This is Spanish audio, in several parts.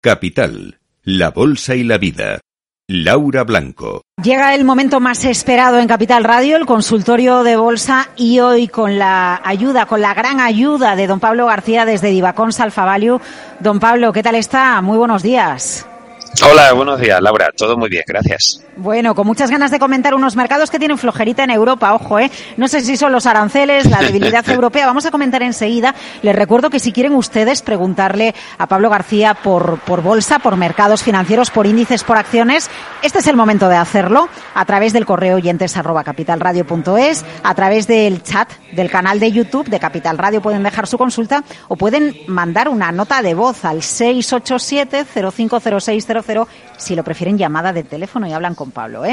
Capital, la bolsa y la vida. Laura Blanco. Llega el momento más esperado en Capital Radio, el consultorio de bolsa, y hoy con la gran ayuda de don Pablo García desde Divacons Alpha Value. Don Pablo, ¿qué tal está? Muy buenos días. Hola, buenos días, Laura. Todo muy bien, gracias. Bueno, con muchas ganas de comentar unos mercados que tienen flojerita en Europa, ojo, no sé si son los aranceles, la debilidad europea, vamos a comentar enseguida. Les recuerdo que si quieren ustedes preguntarle a Pablo García por bolsa, por mercados financieros, por índices, por acciones, este es el momento de hacerlo a través del correo oyentes@capitalradio.es, a través del chat del canal de YouTube de Capital Radio pueden dejar su consulta o pueden mandar una nota de voz al 687-050600 si lo prefieren llamada de teléfono y hablan con Pablo,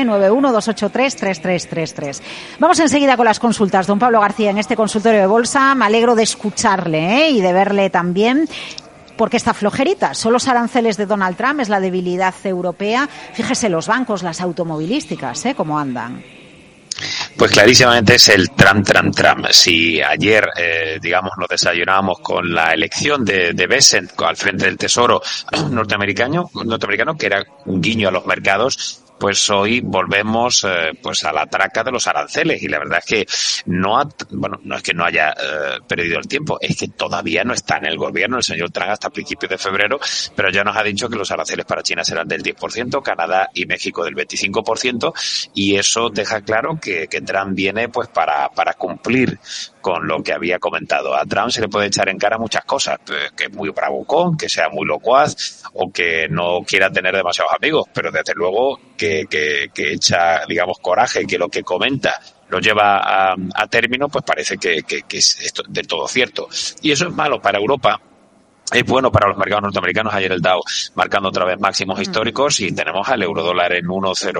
912833333. Vamos enseguida con las consultas. Don Pablo García en este consultorio de bolsa, me alegro de escucharle y de verle también. Porque esta flojerita, son los aranceles de Donald Trump, es la debilidad europea. Fíjese los bancos, las automovilísticas, cómo andan. Pues clarísimamente es el Trump. Si ayer, nos desayunábamos con la elección de Bessent al frente del Tesoro norteamericano, que era un guiño a los mercados, pues hoy volvemos a la traca de los aranceles, y la verdad es que no es que no haya perdido el tiempo, es que todavía no está en el gobierno el señor Trump hasta principios de febrero, pero ya nos ha dicho que los aranceles para China serán del 10%, Canadá y México del 25%, y eso deja claro que Trump viene pues para cumplir con lo que había comentado. A Trump se le puede echar en cara muchas cosas, que es muy bravucón, que sea muy locuaz o que no quiera tener demasiados amigos, pero desde luego que echa, coraje, que lo que comenta lo lleva a término, pues parece que es esto del todo cierto. Y eso es malo para Europa. Es bueno para los mercados norteamericanos. Ayer el Dow marcando otra vez máximos históricos y tenemos al eurodólar en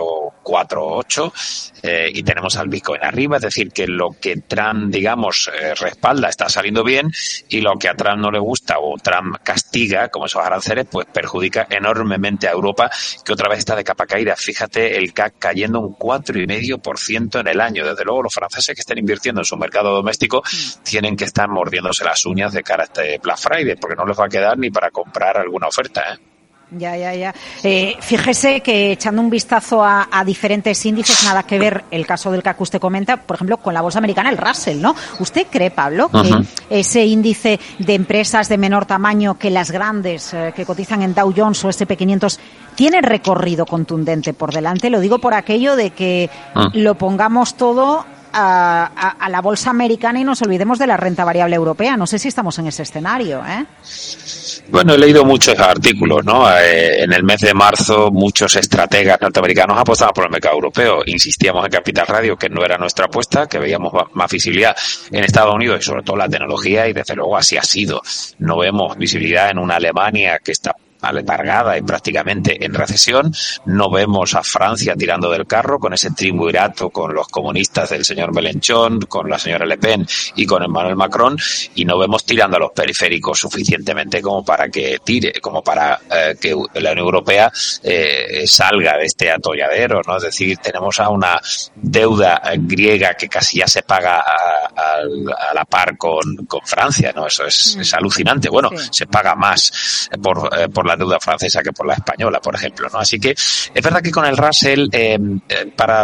1,048 y tenemos al Bitcoin arriba. Es decir, que lo que Trump, respalda está saliendo bien, y lo que a Trump no le gusta o Trump castiga, como esos aranceles, pues perjudica enormemente a Europa, que otra vez está de capa caída. Fíjate, el CAC cayendo un 4,5% en el año. Desde luego, los franceses que estén invirtiendo en su mercado doméstico tienen que estar mordiéndose las uñas de cara a este Black Friday, porque no les va a quedar ni para comprar alguna oferta, Ya. Fíjese que echando un vistazo a diferentes índices, nada que ver el caso del CAC que usted comenta, por ejemplo, con la bolsa americana, el Russell, ¿no? ¿Usted cree, Pablo, que ese índice de empresas de menor tamaño que las grandes que cotizan en Dow Jones o S&P 500 tiene recorrido contundente por delante? Lo digo por aquello de que lo pongamos todo a la bolsa americana y nos olvidemos de la renta variable europea. No sé si estamos en ese escenario, Bueno, he leído muchos artículos, en el mes de marzo muchos estrategas norteamericanos apostaban por el mercado europeo. Insistíamos en Capital Radio que no era nuestra apuesta, que veíamos más visibilidad en Estados Unidos y sobre todo la tecnología, y desde luego así ha sido. No vemos visibilidad en una Alemania que está aletargada y prácticamente en recesión. No vemos a Francia tirando del carro con ese triunvirato con los comunistas del señor Mélenchon, con la señora Le Pen y con Emmanuel Macron, y no vemos tirando a los periféricos suficientemente como para que que la Unión Europea salga de este atolladero, ¿no? Es decir, tenemos a una deuda griega que casi ya se paga a la par con Francia, ¿no? Eso es alucinante. Bueno, sí. Se paga más por la deuda francesa que por la española, por ejemplo, ¿no? Así que es verdad que con el Russell, para,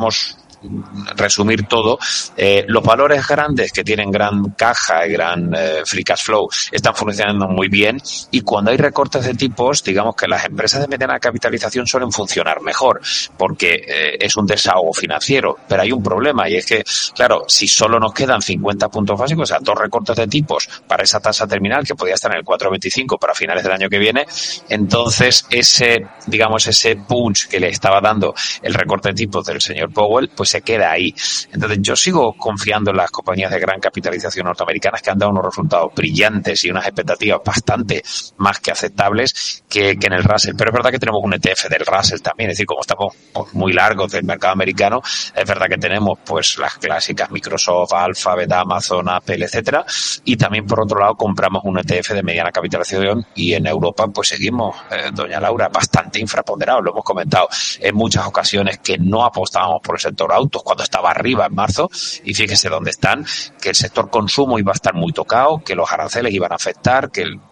resumir todo, los valores grandes que tienen gran caja y gran free cash flow están funcionando muy bien, y cuando hay recortes de tipos, digamos que las empresas de mediana capitalización suelen funcionar mejor porque es un desahogo financiero. Pero hay un problema, y es que, claro, si solo nos quedan 50 puntos básicos, o sea, 2 recortes de tipos para esa tasa terminal que podría estar en el 4,25 para finales del año que viene, entonces ese punch que le estaba dando el recorte de tipos del señor Powell, pues se queda ahí. Entonces yo sigo confiando en las compañías de gran capitalización norteamericanas, que han dado unos resultados brillantes y unas expectativas bastante más que aceptables que en el Russell. Pero es verdad que tenemos un ETF del Russell también, es decir, como estamos muy largos del mercado americano, es verdad que tenemos pues las clásicas Microsoft, Alphabet, Amazon, Apple, etcétera, y también por otro lado compramos un ETF de mediana capitalización, y en Europa pues seguimos, doña Laura, bastante infraponderados. Lo hemos comentado en muchas ocasiones que no apostábamos por el sector autos cuando estaba arriba en marzo, y fíjese dónde están, que el sector consumo iba a estar muy tocado, que los aranceles iban a afectar, que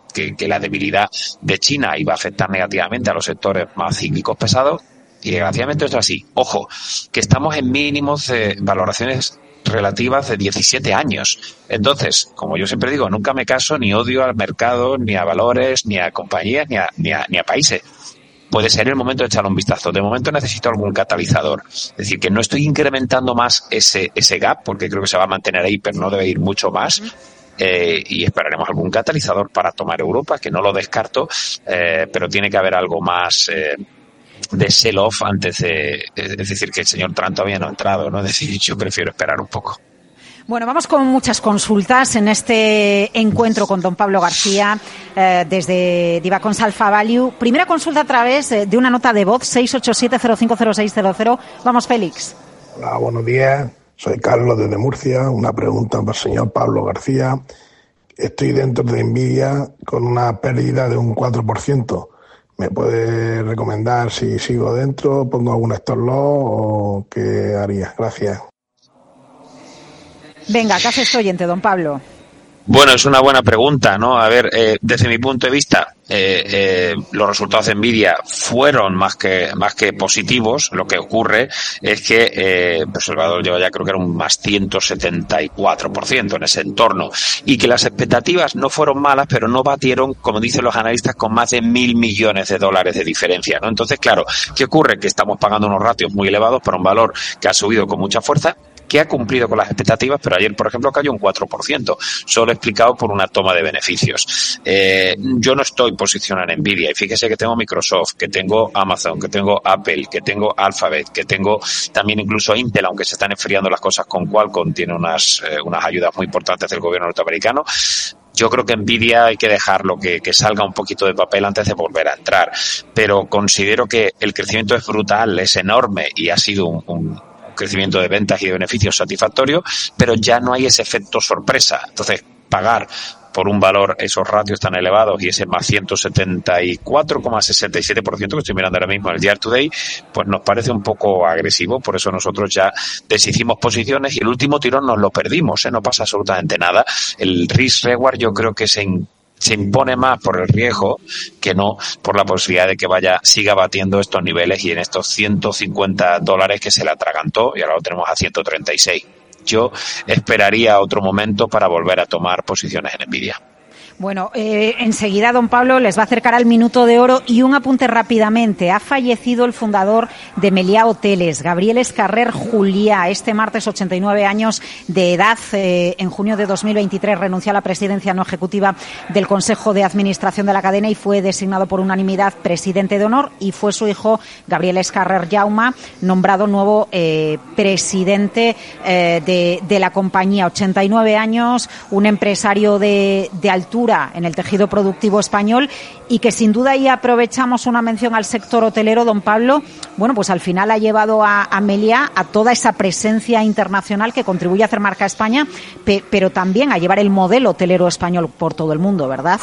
que la debilidad de China iba a afectar negativamente a los sectores más cíclicos pesados. Y desgraciadamente esto es así. Ojo, que estamos en mínimos de valoraciones relativas de 17 años. Entonces, como yo siempre digo, nunca me caso ni odio al mercado, ni a valores, ni a compañías, ni a países. Puede ser el momento de echarle un vistazo. De momento necesito algún catalizador. Es decir, que no estoy incrementando más ese gap, porque creo que se va a mantener ahí, pero no debe ir mucho más. Y esperaremos algún catalizador para tomar Europa, que no lo descarto, pero tiene que haber algo más de sell-off antes de, es decir, que el señor Trump todavía no ha entrado, ¿no? Es decir, yo prefiero esperar un poco. Bueno, vamos con muchas consultas en este encuentro con don Pablo García desde Divacons Alpha Value. Primera consulta a través de una nota de voz, 687-050600. Vamos, Félix. Hola, buenos días. Soy Carlos desde Murcia. Una pregunta para el señor Pablo García. Estoy dentro de Nvidia con una pérdida de un 4%. ¿Me puede recomendar si sigo dentro, pongo algún stop loss o qué haría? Gracias. Venga, ¿qué hace este oyente, don Pablo? Bueno, es una buena pregunta, ¿no? A ver, desde mi punto de vista, los resultados de Nvidia fueron más que positivos. Lo que ocurre es que pues el valor lleva ya, creo que era un más 174% en ese entorno, y que las expectativas no fueron malas, pero no batieron, como dicen los analistas, con más de $1.000 millones de diferencia, ¿no? Entonces, claro, ¿qué ocurre? Que estamos pagando unos ratios muy elevados para un valor que ha subido con mucha fuerza, que ha cumplido con las expectativas, pero ayer, por ejemplo, cayó un 4%, solo explicado por una toma de beneficios. Yo no estoy posicionado en Nvidia, y fíjese que tengo Microsoft, que tengo Amazon, que tengo Apple, que tengo Alphabet, que tengo también incluso Intel, aunque se están enfriando las cosas con Qualcomm, tiene unas ayudas muy importantes del gobierno norteamericano. Yo creo que Nvidia hay que dejarlo que salga un poquito de papel antes de volver a entrar, pero considero que el crecimiento es brutal, es enorme, y ha sido un crecimiento de ventas y de beneficios satisfactorio, pero ya no hay ese efecto sorpresa. Entonces, pagar por un valor esos ratios tan elevados y ese más 174,67% que estoy mirando ahora mismo en el year to day, pues nos parece un poco agresivo. Por eso nosotros ya deshicimos posiciones y el último tirón nos lo perdimos, no pasa absolutamente nada. El risk reward yo creo que se impone más por el riesgo que no por la posibilidad de que siga batiendo estos niveles y en estos $150 que se le atragantó, y ahora lo tenemos a 136. Yo esperaría otro momento para volver a tomar posiciones en Nvidia. Bueno, enseguida don Pablo les va a acercar al minuto de oro, y un apunte rápidamente. Ha fallecido el fundador de Meliá Hoteles, Gabriel Escarrer Juliá, este martes, 89 años de edad. En junio de 2023 renunció a la presidencia no ejecutiva del Consejo de Administración de la cadena y fue designado por unanimidad presidente de honor, y fue su hijo Gabriel Escarrer Jaume nombrado nuevo presidente de la compañía. 89 años, un empresario de altura en el tejido productivo español, y que sin duda, y aprovechamos una mención al sector hotelero, don Pablo, bueno, pues al final ha llevado a Meliá a toda esa presencia internacional que contribuye a hacer marca España, pero también a llevar el modelo hotelero español por todo el mundo, ¿verdad?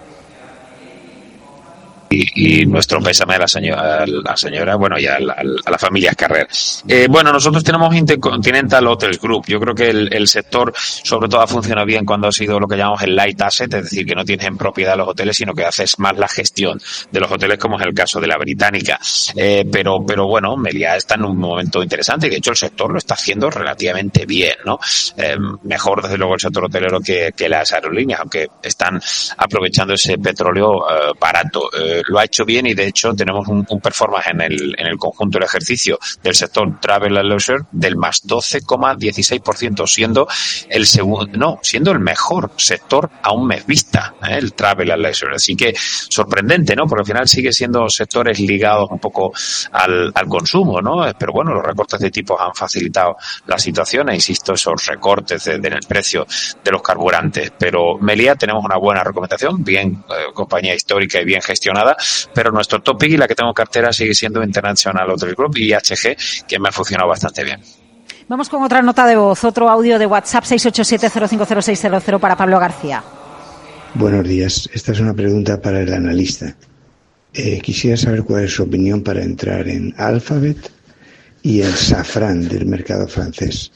Y nuestro pésame a la señora, bueno, y a la familia Escarrer. Bueno, nosotros tenemos Intercontinental Hotels Group. Yo creo que el sector, sobre todo, ha funcionado bien cuando ha sido lo que llamamos el light asset, es decir, que no tienes en propiedad los hoteles, sino que haces más la gestión de los hoteles, como es el caso de la Británica. Pero bueno, Meliá está en un momento interesante, y de hecho el sector lo está haciendo relativamente bien, ¿no? Mejor, desde luego, el sector hotelero que las aerolíneas, aunque están aprovechando ese petróleo barato. Lo ha hecho bien, y de hecho tenemos un performance en el conjunto del ejercicio del sector Travel and Leisure del más 12,16%, siendo el mejor sector a un mes vista, el Travel and Leisure. Así que sorprendente, ¿no? Porque al final sigue siendo sectores ligados un poco al consumo, ¿no? Pero bueno, los recortes de tipos han facilitado la situación, e insisto, esos recortes en el precio de los carburantes. Pero Meliá tenemos una buena recomendación, bien compañía histórica y bien gestionada, pero nuestro top pick y la que tengo en cartera sigue siendo International Hotel Group y IHG, que me ha funcionado bastante bien. Vamos con otra nota de voz, otro audio de WhatsApp, 687-050600 para Pablo García. Buenos días, esta es una pregunta para el analista. Quisiera saber cuál es su opinión para entrar en Alphabet y el Safran del mercado francés.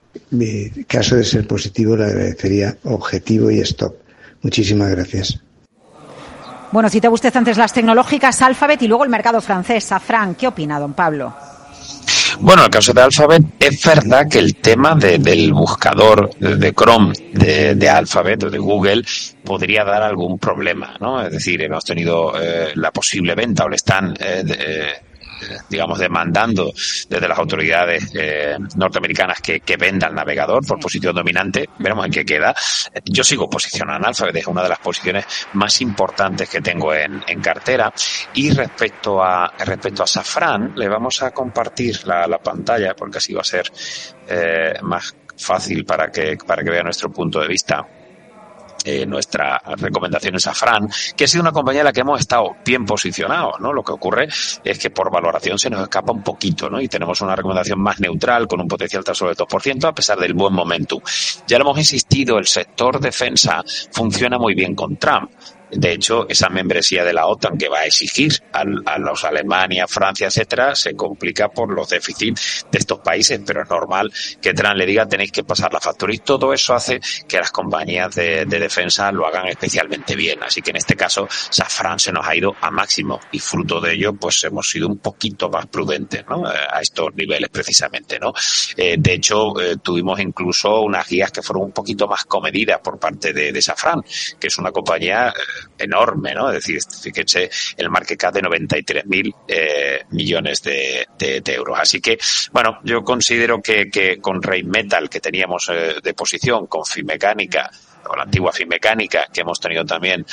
En caso de ser positivo, le agradecería objetivo y stop. Muchísimas gracias. Bueno, citaba usted antes las tecnológicas, Alphabet y luego el mercado francés, Safran. ¿Qué opina, don Pablo? Bueno, en el caso de Alphabet, es verdad que el tema del buscador de Chrome de Alphabet o de Google podría dar algún problema, ¿no? Es decir, hemos tenido la posible venta o le están digamos, demandando desde las autoridades norteamericanas que venda el navegador por posición dominante. Veremos en qué queda. Yo sigo posicionado en Alphabet, es una de las posiciones más importantes que tengo en cartera. Y respecto a Safran, le vamos a compartir la pantalla porque así va a ser más fácil para que vea nuestro punto de vista. Nuestra recomendación es Safran, que ha sido una compañía en la que hemos estado bien posicionados, ¿no? Lo que ocurre es que por valoración se nos escapa un poquito, ¿no? Y tenemos una recomendación más neutral con un potencial tan sobre el 2% a pesar del buen momentum. Ya lo hemos insistido, el sector defensa funciona muy bien con Trump. De hecho, esa membresía de la OTAN que va a exigir a los Alemania, Francia, etcétera, se complica por los déficits de estos países, pero es normal que Trump le diga tenéis que pasar la factura y todo eso hace que las compañías de defensa lo hagan especialmente bien. Así que en este caso, Safran se nos ha ido a máximo y fruto de ello, pues hemos sido un poquito más prudentes, ¿no? A estos niveles precisamente, ¿no? De hecho, tuvimos incluso unas guías que fueron un poquito más comedidas por parte de Safran, que es una compañía enorme, ¿no? Es decir, fíjense, el market cap de 93.000 millones de euros. Así que, bueno, yo considero que con Rheinmetall, que teníamos de posición, con Finmecánica, o la antigua Finmecánica, que hemos tenido también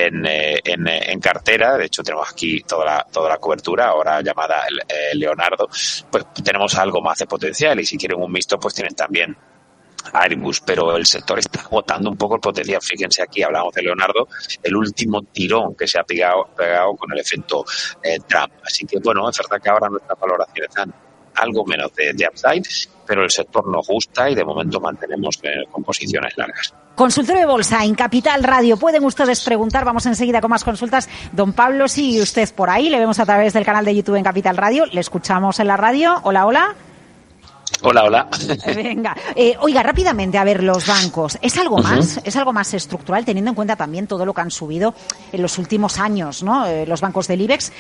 en cartera, de hecho tenemos aquí toda la cobertura, ahora llamada Leonardo, pues tenemos algo más de potencial y si quieren un mixto, pues tienen también Airbus, pero el sector está agotando un poco el potencial. Fíjense, aquí hablamos de Leonardo, el último tirón que se ha pegado con el efecto Trump. Así que, bueno, es verdad que ahora nuestras valoraciones están algo menos de upside, pero el sector nos gusta y de momento mantenemos con posiciones largas. Consultorio de Bolsa en Capital Radio. Pueden ustedes preguntar, vamos enseguida con más consultas. Don Pablo, sigue usted por ahí, le vemos a través del canal de YouTube en Capital Radio, le escuchamos en la radio. Hola, hola. Hola. Venga, oiga, rápidamente, a ver, los bancos, ¿es algo más? ¿Es algo más estructural, teniendo en cuenta también todo lo que han subido en los últimos años, ¿no? Los bancos del IBEX,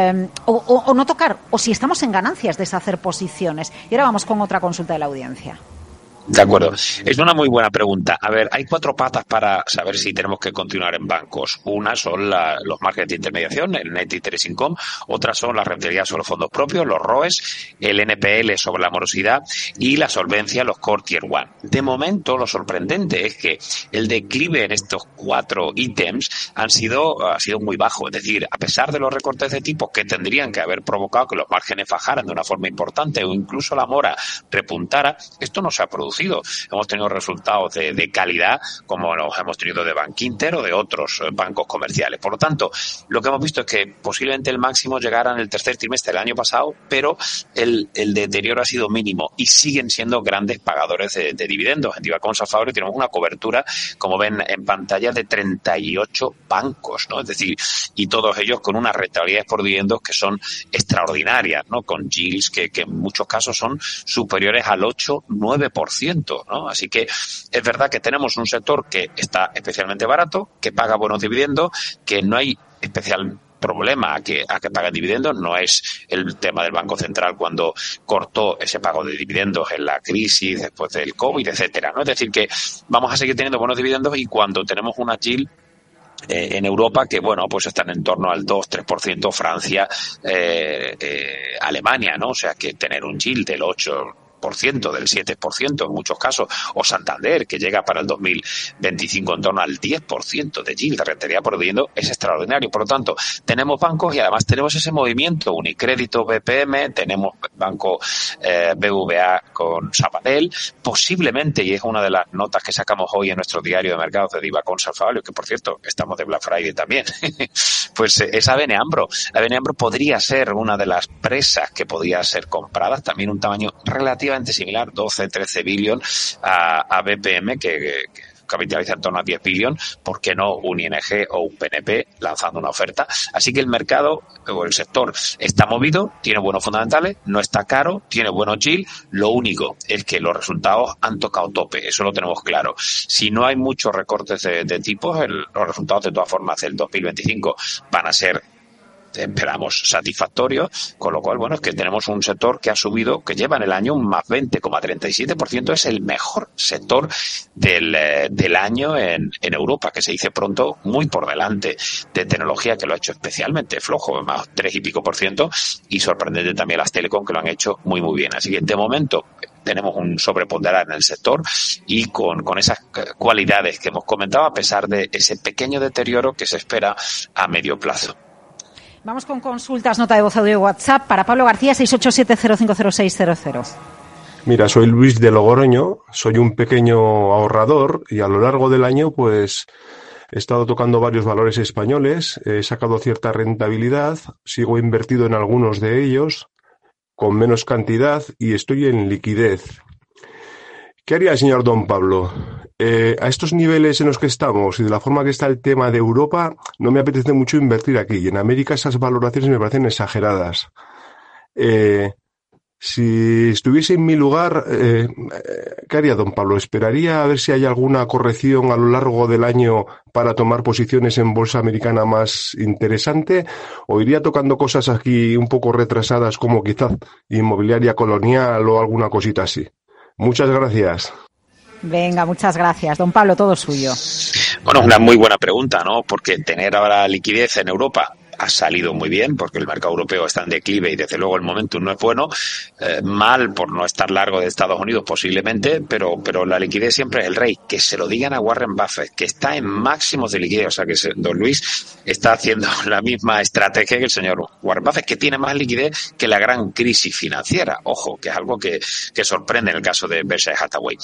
o no tocar, o si estamos en ganancias, deshacer posiciones. Y ahora vamos con otra consulta de la audiencia. De acuerdo. Es una muy buena pregunta. A ver, hay 4 patas para saber si tenemos que continuar en bancos. Una son los márgenes de intermediación, el Net Interest Income. Otras son las rentabilidades sobre los fondos propios, los ROEs, el NPL sobre la morosidad y la solvencia, los Core Tier 1. De momento, lo sorprendente es que el declive en estos 4 ítems ha sido muy bajo. Es decir, a pesar de los recortes de tipos que tendrían que haber provocado que los márgenes bajaran de una forma importante o incluso la mora repuntara, esto no se ha producido. Hemos tenido resultados de calidad como los hemos tenido de Bankinter o de otros bancos comerciales. Por lo tanto, lo que hemos visto es que posiblemente el máximo llegara en el tercer trimestre del año pasado, pero el deterioro ha sido mínimo y siguen siendo grandes pagadores de dividendos. En Divacom Salvador tenemos una cobertura, como ven en pantalla, de 38 bancos, ¿no? Es decir, y todos ellos con unas rentabilidades por dividendos que son extraordinarias, ¿no? Con yields que en muchos casos son superiores al 8-9%. ¿No? Así que es verdad que tenemos un sector que está especialmente barato, que paga buenos dividendos, que no hay especial problema a que pague dividendos. No es el tema del Banco Central cuando cortó ese pago de dividendos en la crisis después del COVID, etcétera, ¿no? Es decir, que vamos a seguir teniendo buenos dividendos y cuando tenemos una yield en Europa que, bueno, pues están en torno al 2-3%, Francia, Alemania, ¿no? O sea, que tener un yield del 8%, del 7% en muchos casos, o Santander, que llega para el 2025 en torno al 10% de yield de rentabilidad por dividendo, es extraordinario. Por lo tanto, tenemos bancos y además tenemos ese movimiento Unicrédito, BPM, tenemos banco BVA con Sabadell, posiblemente, y es una de las notas que sacamos hoy en nuestro diario de mercados de Divacom Salvador, que por cierto, estamos de Black Friday también, pues es ABN AMRO. ABN AMRO podría ser una de las presas que podría ser compradas, también un tamaño relativamente similar, 12-13 billion a BPM, que capitaliza en torno a 10 billones, ¿por qué no un ING o un PNP lanzando una oferta? Así que el mercado o el sector está movido, tiene buenos fundamentales, no está caro, tiene buenos yield, lo único es que los resultados han tocado tope, eso lo tenemos claro. Si no hay muchos recortes de tipos, los resultados de todas formas del 2025 van a ser, esperamos, satisfactorios, con lo cual, bueno, es que tenemos un sector que ha subido, que lleva en el año un más 20,37%, es el mejor sector del año en Europa, que se dice pronto, muy por delante de tecnología, que lo ha hecho especialmente flojo, más 3 y pico %, y sorprendente también las telecom, que lo han hecho muy muy bien. Así que de momento tenemos un sobreponderar en el sector y con esas cualidades que hemos comentado, a pesar de ese pequeño deterioro que se espera a medio plazo. Vamos con consultas, nota de voz, audio, WhatsApp. Para Pablo García, 687050600. Mira, soy Luis de Logroño, soy un pequeño ahorrador y a lo largo del año pues he estado tocando varios valores españoles, he sacado cierta rentabilidad, sigo invertido en algunos de ellos con menos cantidad y estoy en liquidez. ¿Qué haría el señor Don Pablo? A estos niveles en los que estamos y de la forma que está el tema de Europa, no me apetece mucho invertir aquí. Y en América esas valoraciones me parecen exageradas. Si estuviese en mi lugar, ¿qué haría Don Pablo? ¿Esperaría a ver si hay alguna corrección a lo largo del año para tomar posiciones en bolsa americana más interesante? ¿O iría tocando cosas aquí un poco retrasadas como quizás inmobiliaria colonial o alguna cosita así? Muchas gracias. Venga, muchas gracias. Don Pablo, todo suyo. Bueno, una muy buena pregunta, ¿no? Porque tener ahora liquidez en Europa ha salido muy bien, porque el mercado europeo está en declive y desde luego el momentum no es bueno. Mal por no estar largo de Estados Unidos posiblemente, pero la liquidez siempre es el rey. Que se lo digan a Warren Buffett, que está en máximos de liquidez. O sea que don Luis está haciendo la misma estrategia que el señor Warren Buffett, que tiene más liquidez que la gran crisis financiera. Ojo, que es algo que sorprende en el caso de Berkshire Hathaway.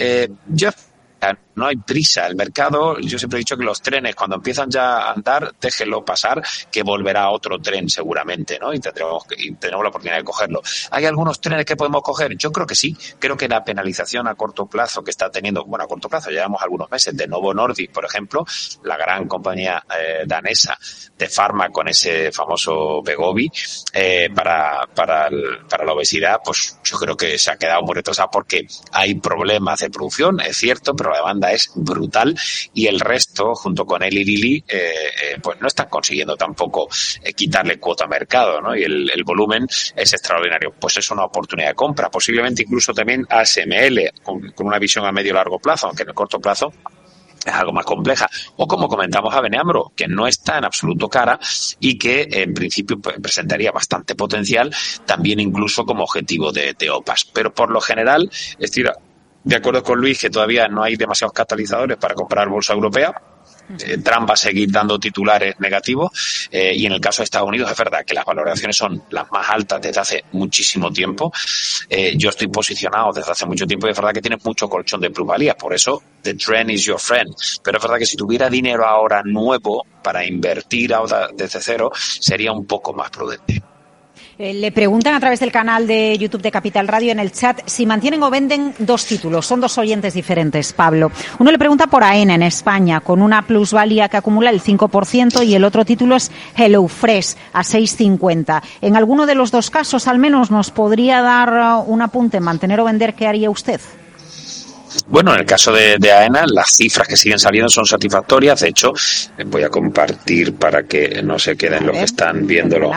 No hay prisa. El mercado, yo siempre he dicho que los trenes, cuando empiezan ya a andar, déjenlo pasar, que volverá otro tren seguramente, ¿no? Y tendremos la oportunidad de cogerlo. ¿Hay algunos trenes que podemos coger? Yo creo que sí. Creo que la penalización a corto plazo que está teniendo, bueno, a corto plazo, llevamos algunos meses, de Novo Nordisk, por ejemplo, la gran compañía danesa de farma con ese famoso Wegovy, para la obesidad, pues yo creo que se ha quedado muy retrasado porque hay problemas de producción, es cierto, pero la demanda es brutal y el resto, junto con Eli Lilly, pues no están consiguiendo tampoco quitarle cuota a mercado, ¿no? Y el volumen es extraordinario. Pues es una oportunidad de compra, posiblemente incluso también ASML, con una visión a medio y largo plazo, aunque en el corto plazo es algo más compleja. O como comentamos a Beneambro, que no está en absoluto cara y que en principio presentaría bastante potencial, también incluso como objetivo de OPAS. Pero por lo general, estoy de acuerdo con Luis que todavía no hay demasiados catalizadores para comprar bolsa europea. Trump va a seguir dando titulares negativos y en el caso de Estados Unidos es verdad que las valoraciones son las más altas desde hace muchísimo tiempo. Yo estoy posicionado desde hace mucho tiempo y es verdad que tienes mucho colchón de plusvalías, por eso the trend is your friend. Pero es verdad que si tuviera dinero ahora nuevo para invertir ahora desde cero sería un poco más prudente. Le preguntan a través del canal de YouTube de Capital Radio en el chat si mantienen o venden dos títulos. Son dos oyentes diferentes, Pablo. Uno le pregunta por AENA en España, con una plusvalía que acumula el 5%, y el otro título es HelloFresh a 6,50. En alguno de los dos casos, al menos, nos podría dar un apunte, mantener o vender. ¿Qué haría usted? Bueno, en el caso de AENA, las cifras que siguen saliendo son satisfactorias. De hecho, voy a compartir para que no se queden los que están viéndolo.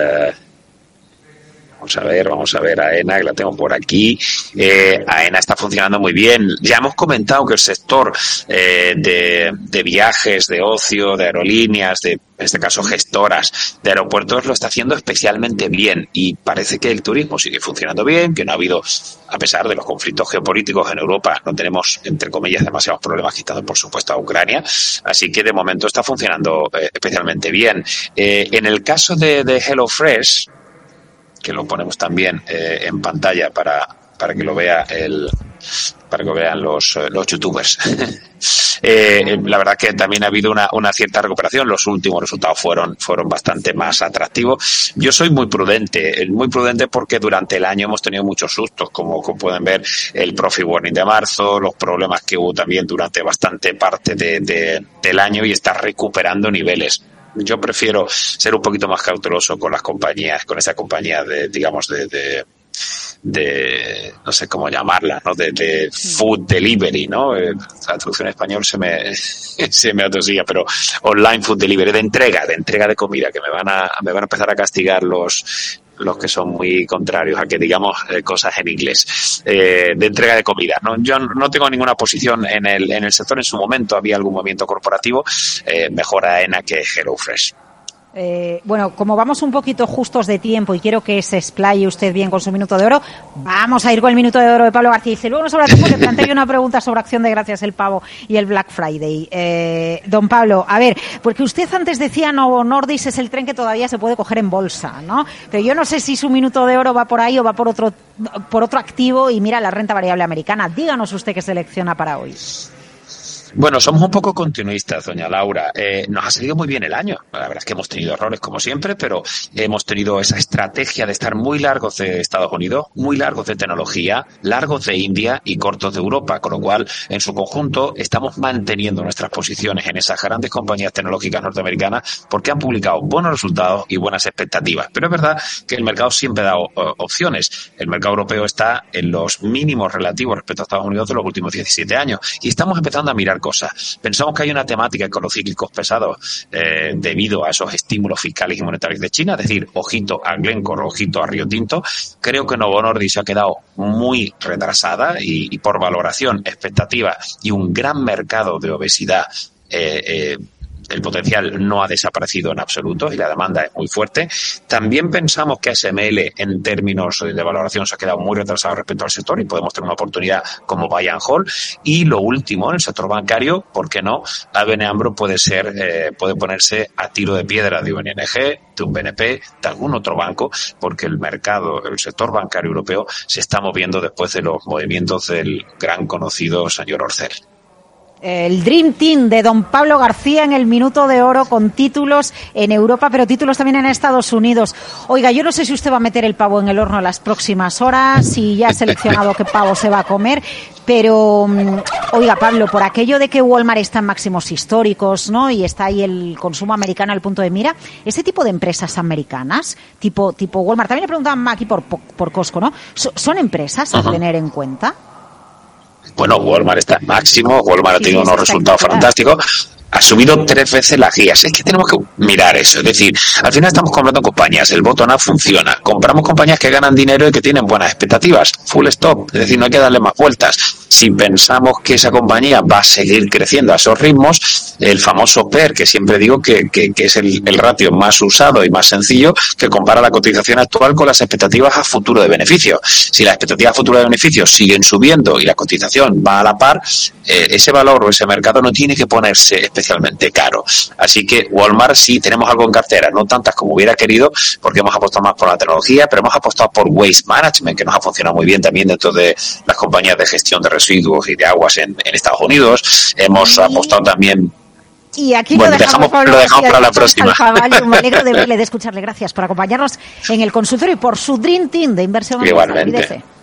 Vamos a ver, AENA, que la tengo por aquí. AENA está funcionando muy bien. Ya hemos comentado que el sector de viajes, de ocio, de aerolíneas, en este caso gestoras de aeropuertos, lo está haciendo especialmente bien. Y parece que el turismo sigue funcionando bien, que no ha habido, a pesar de los conflictos geopolíticos en Europa, no tenemos, entre comillas, demasiados problemas, quitando por supuesto a Ucrania. Así que de momento está funcionando especialmente bien. En el caso de HelloFresh, que lo ponemos también en pantalla para que lo vea para que vean los youtubers. La verdad que también ha habido una cierta recuperación. Los últimos resultados fueron bastante más atractivos. Yo soy muy prudente porque durante el año hemos tenido muchos sustos, como pueden ver, el profit warning de marzo, los problemas que hubo también durante bastante parte del año, y está recuperando niveles. Yo prefiero ser un poquito más cauteloso con las compañías, con esa compañía de no sé cómo llamarla, ¿no? De food delivery, ¿no? La traducción en español se me atosía, pero online food delivery, de entrega de comida, que me van a empezar a castigar los que son muy contrarios a que digamos cosas en inglés, de entrega de comida, ¿no? Yo no tengo ninguna posición en el sector. En su momento había algún movimiento corporativo, mejor AENA que HelloFresh. Bueno, como vamos un poquito justos de tiempo y quiero que se explaye usted bien con su minuto de oro, vamos a ir con el minuto de oro de Pablo García. Dice, luego nos habrá tiempo que plantee una pregunta sobre Acción de Gracias, el pavo y el Black Friday. Don Pablo, a ver, porque usted antes decía Novo Nordisk es el tren que todavía se puede coger en bolsa, ¿no? Pero yo no sé si su minuto de oro va por ahí o va por otro activo, y mira la renta variable americana. Díganos usted qué selecciona para hoy. Bueno, somos un poco continuistas, doña Laura. Nos ha salido muy bien el año. La verdad es que hemos tenido errores como siempre, pero hemos tenido esa estrategia de estar muy largos de Estados Unidos, muy largos de tecnología, largos de India y cortos de Europa, con lo cual, en su conjunto, estamos manteniendo nuestras posiciones en esas grandes compañías tecnológicas norteamericanas porque han publicado buenos resultados y buenas expectativas. Pero es verdad que el mercado siempre da opciones. El mercado europeo está en los mínimos relativos respecto a Estados Unidos de los últimos 17 años y estamos empezando a mirar cosas. Pensamos que hay una temática con los cíclicos pesados debido a esos estímulos fiscales y monetarios de China, es decir, ojito a Glencore, ojito a Río Tinto. Creo que Novo Nordisk se ha quedado muy retrasada y por valoración, expectativa y un gran mercado de obesidad, el potencial no ha desaparecido en absoluto y la demanda es muy fuerte. También pensamos que SML en términos de valoración se ha quedado muy retrasado respecto al sector y podemos tener una oportunidad como Buy and Hold. Y lo último, en el sector bancario, ¿por qué no? ABN AMRO puede ponerse a tiro de piedra de un ING, de un BNP, de algún otro banco, porque el sector bancario europeo se está moviendo después de los movimientos del gran conocido señor Orcel. El Dream Team de don Pablo García en el minuto de oro, con títulos en Europa, pero títulos también en Estados Unidos. Oiga, yo no sé si usted va a meter el pavo en el horno en las próximas horas, si ya ha seleccionado qué pavo se va a comer, pero, oiga, Pablo, por aquello de que Walmart está en máximos históricos, ¿no? Y está ahí el consumo americano al punto de mira, ese tipo de empresas americanas, tipo Walmart, también le preguntaban aquí por Costco, ¿no? ¿Son empresas a tener en cuenta? Bueno, Walmart está en máximo, Walmart ha tenido unos resultados fantásticos, ha subido 3 veces las guías. Es que tenemos que mirar eso, es decir, al final estamos comprando compañías, el bottom-up funciona, compramos compañías que ganan dinero y que tienen buenas expectativas, full stop, es decir, no hay que darle más vueltas. Si pensamos que esa compañía va a seguir creciendo a esos ritmos, el famoso PER, que siempre digo que es el ratio más usado y más sencillo, que compara la cotización actual con las expectativas a futuro de beneficios. Si las expectativas a futuro de beneficios siguen subiendo y la cotización va a la par, ese valor o ese mercado no tiene que ponerse especialmente caro. Así que Walmart sí tenemos algo en cartera, no tantas como hubiera querido, porque hemos apostado más por la tecnología, pero hemos apostado por Waste Management, que nos ha funcionado muy bien también dentro de las compañías de gestión de residuos y de aguas en Estados Unidos. Hemos apostado también. Y aquí bueno, lo dejamos para la próxima. Me alegro de verle, de escucharle. Gracias por acompañarnos en el consultorio y por su Dream Team de inversión. Igualmente.